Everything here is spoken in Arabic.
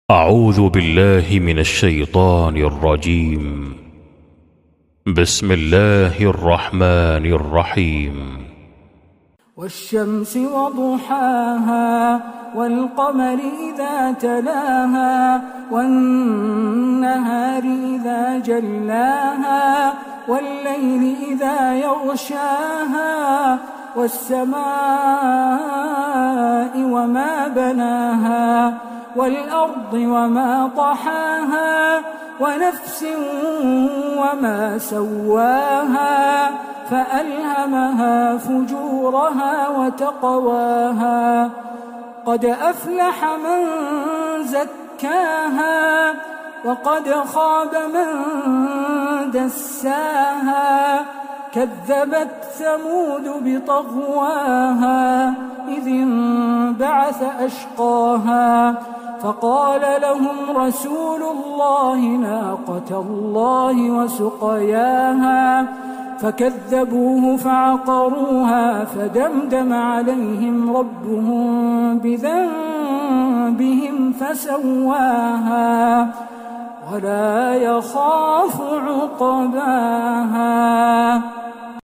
أعوذ بالله من الشيطان الرجيم. بسم الله الرحمن الرحيم. والشمس وضحاها والقمر إذا تلاها والنهار إذا جلاها والليل إذا يغشاها والسماء وما بناها والأرض وما طحاها ونفس وما سواها فألهمها فجورها وتقواها قد أفلح من زكاها وقد خاب من دساها كذبت ثمود بطغواها إذ انبعث أشقاها فقال لهم رسول الله ناقة الله وسقياها فكذبوه فعقروها فدمدم عليهم ربهم بذنبهم فسواها ولا يخاف عقباها.